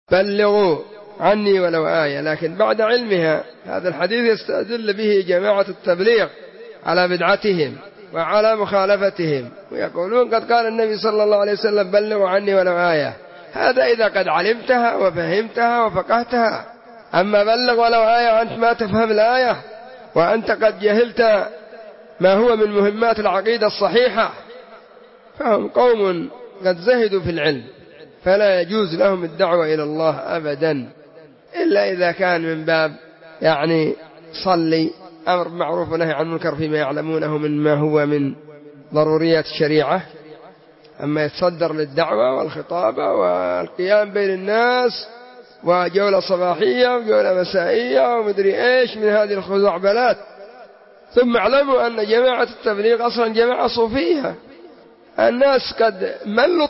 بلغوا عني ولو آية. لكن بعد علمها هذا الحديث يستدل به جماعة التبليغ على بدعتهم وعلى مخالفتهم، ويقولون قد قال النبي صلى الله عليه وسلم بلغوا عني ولو آية. هذا إذا قد علمتها وفهمتها وفقهتها. أما بلغ ولو آية وأنت ما تفهم الآية وأنت قد جهلت ما هو من مهمات العقيدة الصحيحة، فهم قوم قد زهدوا في العلم، فلا يجوز لهم الدعوة إلى الله أبدا، إلا إذا كان من باب صلي أمر معروف ونهي عن المنكر فيما يعلمونه مما هو من ضروريات الشريعة. أما يتصدر للدعوة والخطابة والقيام بين الناس وجولة صباحية وجولة مسائية ومدري إيش من هذه الخزعبلات. ثم اعلموا أن جماعة التبليغ أصلا جماعة صوفية. الناس قد ملوا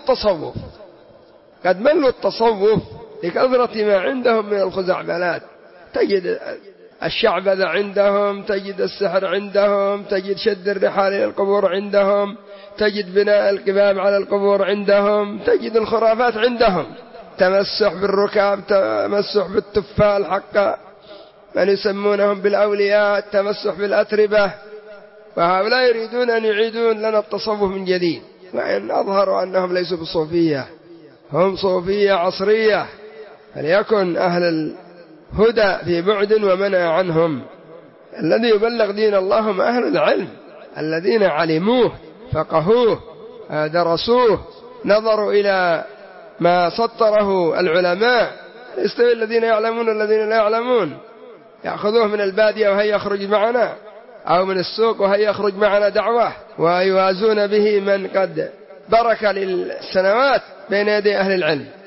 التصوف لكثرة ما عندهم من الخزعبلات. تجد الشعبذة عندهم، تجد السحر عندهم، تجد شد الرحال إلى القبور عندهم، تجد بناء القباب على القبور عندهم، تجد الخرافات عندهم، تمسح بالركاب، تمسح بالتفال حق من يسمونهم بالأولياء، تمسح بالأتربة. وهؤلاء يريدون أن يعيدون لنا التصوف من جديد، وإن أظهروا أنهم ليسوا بصوفية، هم صوفية عصرية. فليكن أهل الهدى في بعد ومنع عنهم. الذي يبلغ دين الله هم أهل العلم الذين علموه فقهوه درسوه، نظروا إلى ما سطره العلماء. يستوي الذين يعلمون والذين لا يعلمون؟ يأخذوه من البادية وهي يخرج معنا، أو من السوق وهي يخرج معنا دعوة، ويوازون به من قد برك للسنوات بين يدي أهل العلم.